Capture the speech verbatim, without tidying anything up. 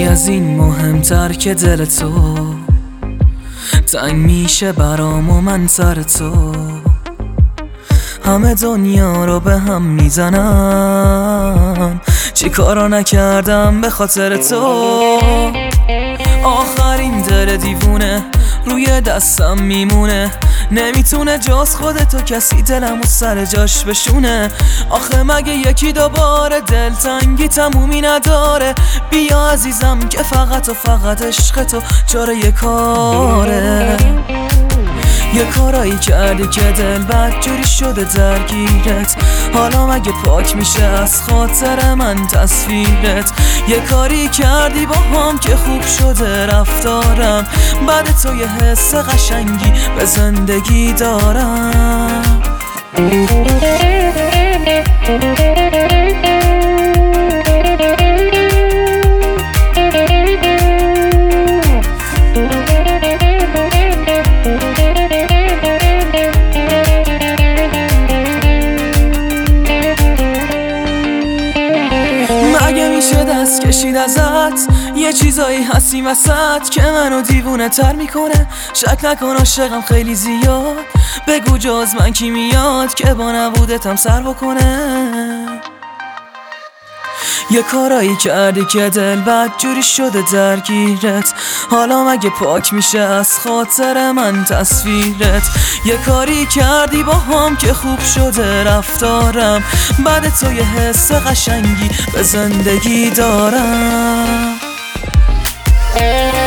از این مهمتر که دل تو تنگ میشه برام و من سر تو همه دنیا رو به هم میزنم، چی کارا نکردم به خاطر تو. آخرین دل دیوونه روی دستم میمونه، نمیتونه جز خودتو کسی دلمو سر جاش بشونه. آخه مگه یکی دوباره دلتنگی تمومی نداره؟ بیا عزیزم که فقط و فقط عشق تو چاره یه کاره. یه کارایی کردی که دل بدجوری شده درگیرت، حالا مگه پاک میشه از خاطر من تصویرت؟ یه کاری کردی با هم که خوب شده رفتارم، بعد تو یه حس قشنگی به زندگی دارم. مگه میشه دست کشید ازت؟ یه چیزایی هستی وسط که منو دیوونه تر میکنه. شک نکن عاشقم خیلی زیاد، بگو جز من کی میاد که با نبودتم سر بکنه. یه کارایی کردی که دل بدجوری شده درگیرت، حالا مگه پاک میشه از خاطر من تصویرت؟ یه کاری کردی با هم که خوب شده رفتارم، بعد تو یه حس قشنگی به زندگی دارم.